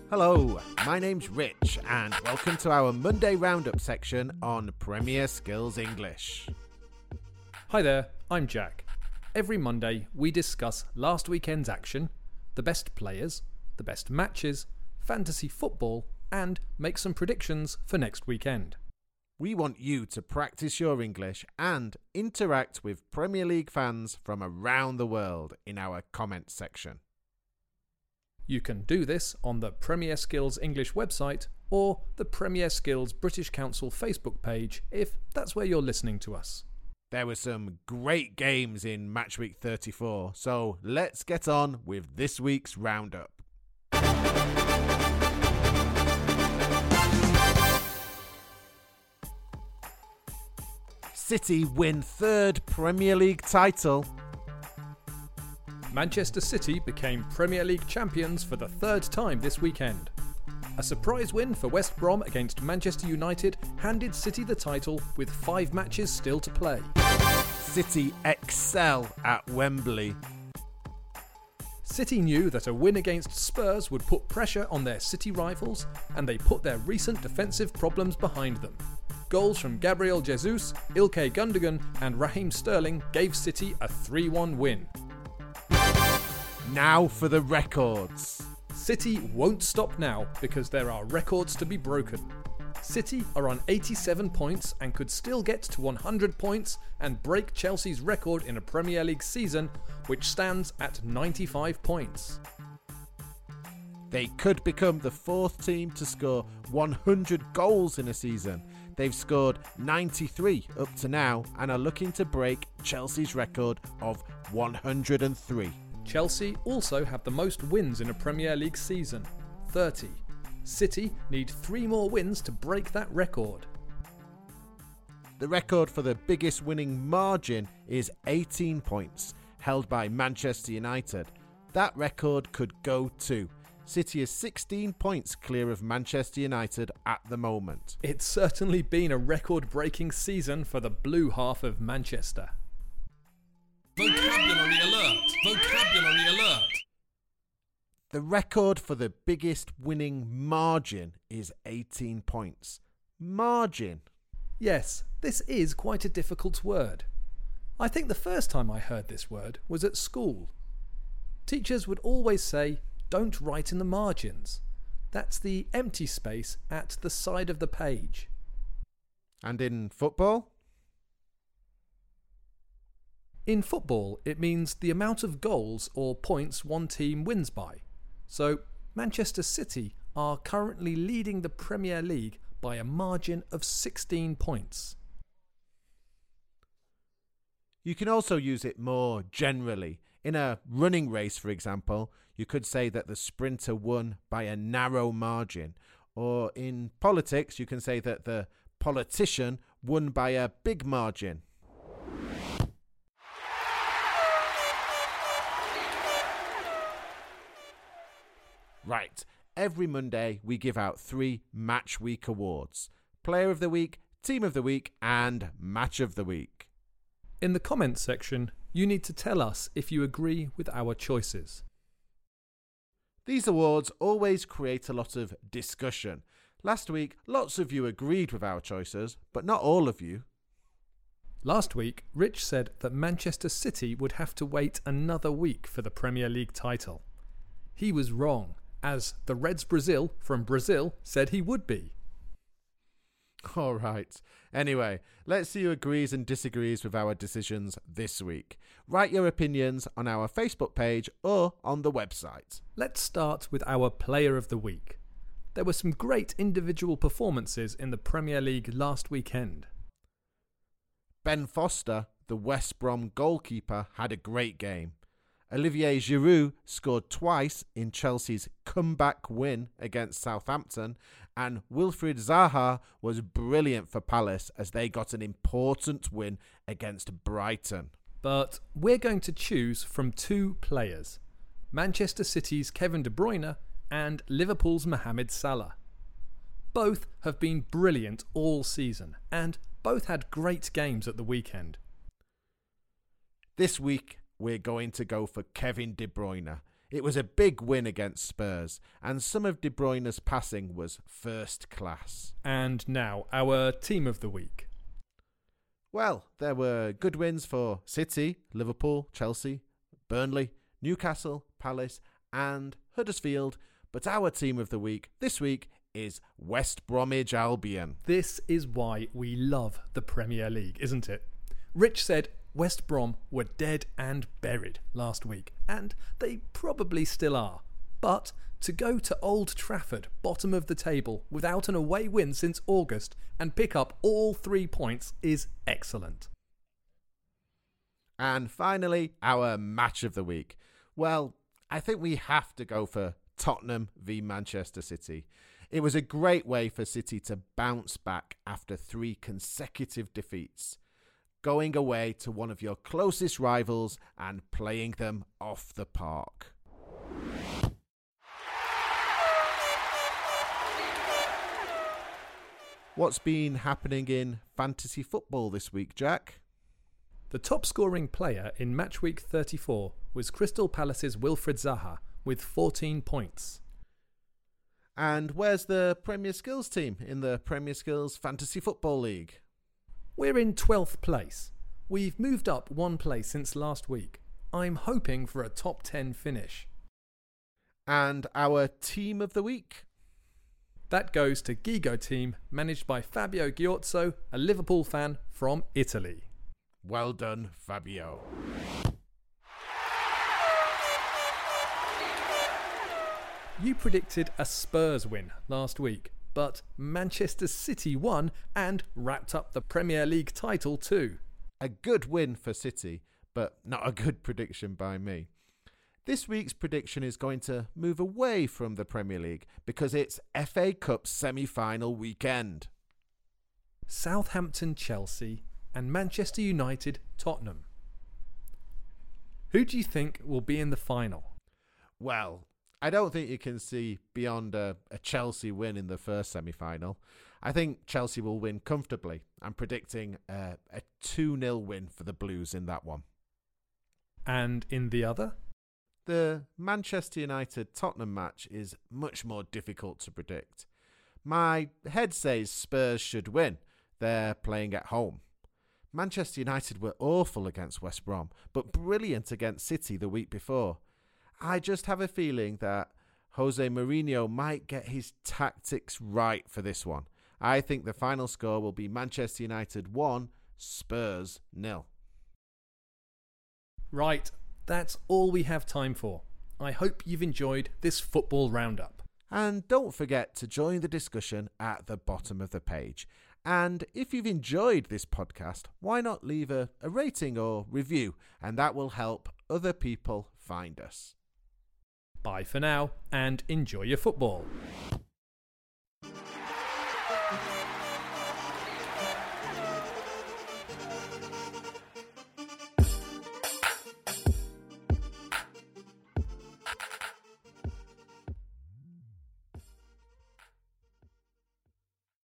Hello, my name's Rich and welcome to our Monday Roundup section on Premier Skills English. Hi there, I'm Jack. Every Monday we discuss last weekend's action, the best players, the best matches, fantasy football, and make some predictions for next weekend. We want you to practice your English and interact with Premier League fans from around the world in our comments section. You can do this on the Premier Skills English website or the Premier Skills British Council Facebook page if that's where you're listening to us. There were some great games in Match Week 34, so let's get on with this week's roundup. City win third Premier League title. Manchester City became Premier League champions for the third time this weekend. A surprise win for West Brom against Manchester United handed City the title with 5 matches still to play. City excel at Wembley. City knew that a win against Spurs would put pressure on their City rivals, and they put their recent defensive problems behind them. Goals from Gabriel Jesus, Ilkay Gundogan and Raheem Sterling gave City a 3-1 win. Now for the records. City won't stop now because there are records to be broken. City are on 87 points and could still get to 100 points and break Chelsea's record in a Premier League season, which stands at 95 points. They could become the 4th team to score 100 goals in a season. They've scored 93 up to now and are looking to break Chelsea's record of 103. Chelsea also have the most wins in a Premier League season, 30. City need 3 more wins to break that record. The record for the biggest winning margin is 18 points, held by Manchester United. That record could go too. City is 16 points clear of Manchester United at the moment. It's certainly been a record-breaking season for the blue half of Manchester. Vocabulary alert! Vocabulary alert! The record for the biggest winning margin is 18 points. Margin? Yes, this is quite a difficult word. I think the first time I heard this word was at school. Teachers would always say, "Don't write in the margins." That's the empty space at the side of the page. And in football? In football, it means the amount of goals or points one team wins by. So, Manchester City are currently leading the Premier League by a margin of 16 points. You can also use it more generally. In a running race, for example, you could say that the sprinter won by a narrow margin. Or in politics, you can say that the politician won by a big margin. Right, every Monday we give out 3 Match Week awards. Player of the Week, Team of the Week and Match of the Week. In the comments section, you need to tell us if you agree with our choices. These awards always create a lot of discussion. Last week, lots of you agreed with our choices, but not all of you. Last week, Rich said that Manchester City would have to wait another week for the Premier League title. He was wrong, as the Reds Brazil from Brazil said he would be. All right. Anyway, let's see who agrees and disagrees with our decisions this week. Write your opinions on our Facebook page or on the website. Let's start with our Player of the Week. There were some great individual performances in the Premier League last weekend. Ben Foster, the West Brom goalkeeper, had a great game. Olivier Giroud scored twice in Chelsea's comeback win against Southampton, and Wilfried Zaha was brilliant for Palace as they got an important win against Brighton. But we're going to choose from 2 players, Manchester City's Kevin De Bruyne and Liverpool's Mohamed Salah. Both have been brilliant all season, and both had great games at the weekend. This week, we're going to go for Kevin De Bruyne. It was a big win against Spurs, and some of De Bruyne's passing was first class. And now, our team of the week. Well, there were good wins for City, Liverpool, Chelsea, Burnley, Newcastle, Palace and Huddersfield, but our team of the week this week is West Bromwich Albion. This is why we love the Premier League, isn't it? Rich said West Brom were dead and buried last week, and they probably still are. But to go to Old Trafford, bottom of the table, without an away win since August, and pick up all 3 points is excellent. And finally, our match of the week. Well, I think we have to go for Tottenham v Manchester City. It was a great way for City to bounce back after 3 consecutive defeats, going away to one of your closest rivals and playing them off the park. What's been happening in fantasy football this week, Jack? The top scoring player in match week 34 was Crystal Palace's Wilfried Zaha with 14 points. And where's the Premier Skills team in the Premier Skills Fantasy Football League? We're in 12th place. We've moved up 1 place since last week. I'm hoping for a top 10 finish. And our team of the week? That goes to Gigo team, managed by Fabio Ghiozzo, a Liverpool fan from Italy. Well done, Fabio. You predicted a Spurs win last week, but Manchester City won and wrapped up the Premier League title too. A good win for City, but not a good prediction by me. This week's prediction is going to move away from the Premier League because it's FA Cup semi-final weekend. Southampton Chelsea and Manchester United Tottenham. Who do you think will be in the final? Well, I don't think you can see beyond a Chelsea win in the first semi-final. I think Chelsea will win comfortably. I'm predicting a 2-0 win for the Blues in that one. And in the other? The Manchester United-Tottenham match is much more difficult to predict. My head says Spurs should win. They're playing at home. Manchester United were awful against West Brom, but brilliant against City the week before. I just have a feeling that Jose Mourinho might get his tactics right for this one. I think the final score will be Manchester United 1, Spurs 0. Right, that's all we have time for. I hope you've enjoyed this football roundup. And don't forget to join the discussion at the bottom of the page. And if you've enjoyed this podcast, why not leave a rating or review, and that will help other people find us. Bye for now, and enjoy your football.